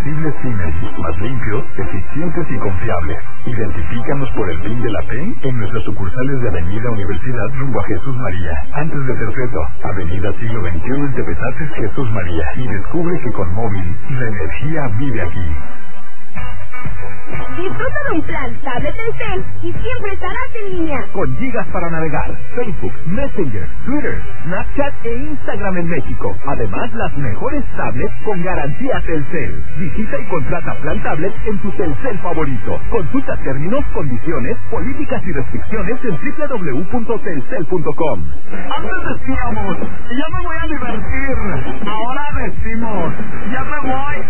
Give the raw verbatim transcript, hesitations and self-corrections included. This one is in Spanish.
combustibles Siemens, más limpios, eficientes y confiables. Identifícanos por el PIN de la P E N en nuestras sucursales de Avenida Universidad rumbo a Jesús María. Antes de Terceto, Avenida Siglo veintiuno en Tepezates, Jesús María. Y descubre que con móvil, la energía vive aquí. Disfruta de un plan tablet Telcel y siempre estarás en línea. Con gigas para navegar, Facebook, Messenger, Twitter, Snapchat e Instagram en México. Además, las mejores tablets con garantía Telcel. Visita y contrata plan tablet en tu Telcel favorito. Consulta términos, condiciones, políticas y restricciones en doble u doble u doble u punto telcel punto com. Antes decíamos, ya me voy a divertir. Ahora decimos, ya me voy